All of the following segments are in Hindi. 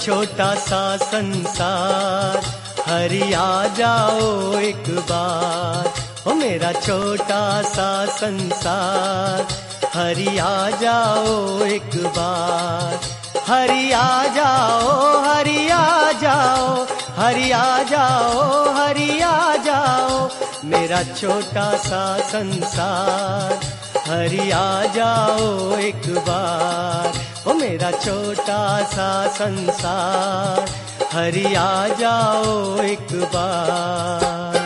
छोटा सा संसार, हरि आ जाओ एक बार। ओ मेरा छोटा सा संसार, हरि आ जाओ एक बार। हरि आ जाओ, हरि आ जाओ, हरि आ जाओ, हरि आ जाओ। मेरा छोटा सा संसार, हरि आ जाओ एक बार। ओ मेरा छोटा सा संसार, हरि आ जाओ एक बार।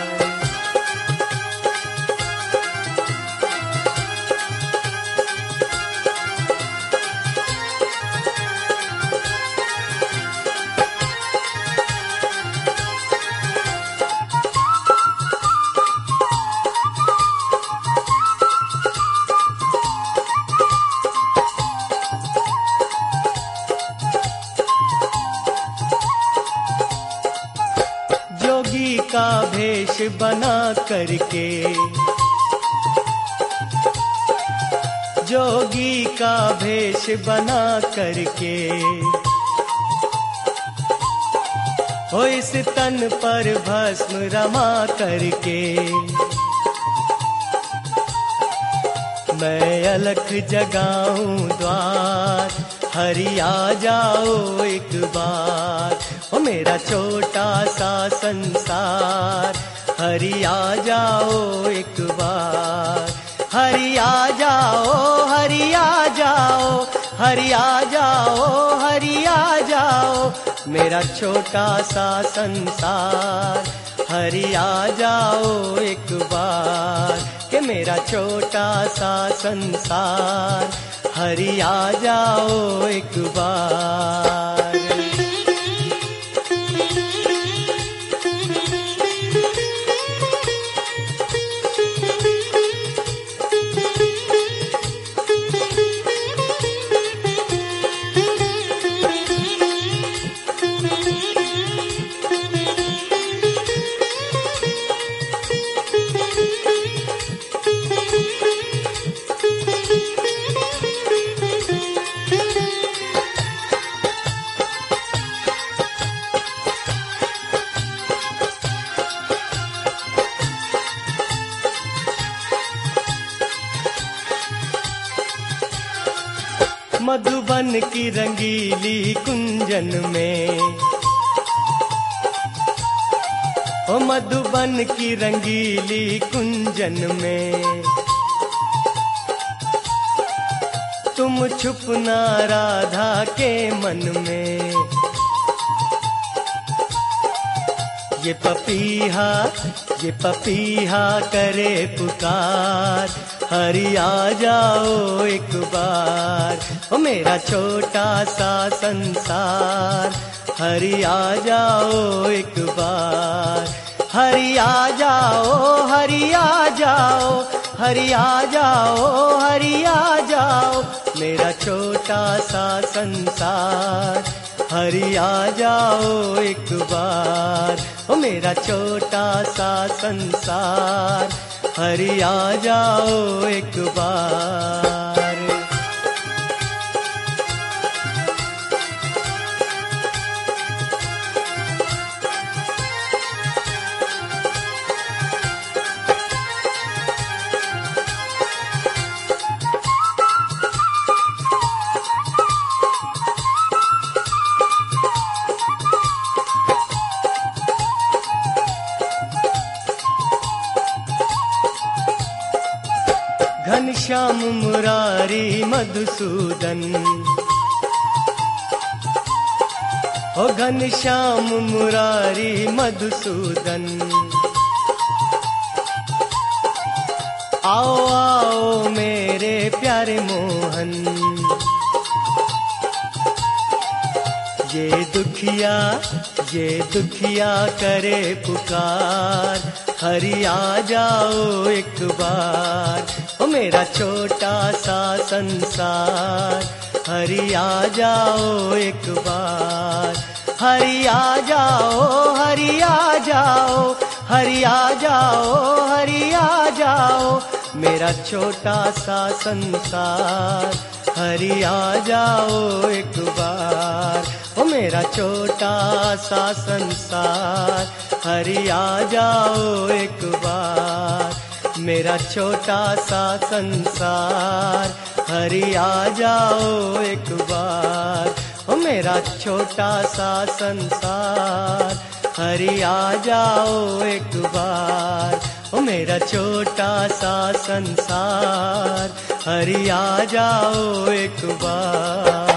जोगी का भेष बना करके, जोगी का भेष बना करके, हो इस तन पर भस्म रमा करके, मैं अलख जगाऊं द्वार, हरि आ जाओ एक बार। ओ मेरा छोटा सा संसार, हरि आ जाओ एक बार। हरि आ जाओ, हरि आ जाओ, हरि आ जाओ, हरि आ जाओ। मेरा छोटा सा संसार, हरि आ जाओ एक बार। कि मेरा छोटा सा संसार, हरि आ जाओ एक बार। मधुबन की रंगीली कुंजन में, ओ मधुबन की रंगीली कुंजन में, तुम छुपना राधा के मन में। ये पपीहा करे पुकार, हरि आ जाओ एक बार। ओ मेरा छोटा सा संसार, हरि आ जाओ एक बार। हरि आ जाओ, हरि आ जाओ, हरि आ जाओ, हरि आ जाओ। मेरा छोटा सा संसार, हरि आ जाओ एक बार। ओ मेरा छोटा सा संसार, हरि आ जाओ एक बार। घनश्याम मुरारी मधुसूदन, ओ घनश्याम मुरारी मधुसूदन। आओ आओ मेरे प्यारे मोहन, ये दुखिया करे पुकार, हरि आ जाओ एक बार। ओ मेरा छोटा सा संसार, हरि आ जाओ एक बार। हरि आ जाओ, हरि आ जाओ, हरि आ जाओ, हरि आ जाओ। मेरा छोटा सा संसार, हरि आ जाओ एक बार। ओ मेरा छोटा सा संसार, हरि आ जाओ एक बार। मेरा छोटा सा संसार, हरि आ जाओ एक बार। ओ मेरा छोटा सा संसार, हरि आ जाओ एक बार। ओ मेरा छोटा सा संसार, हरि आ जाओ एक बार।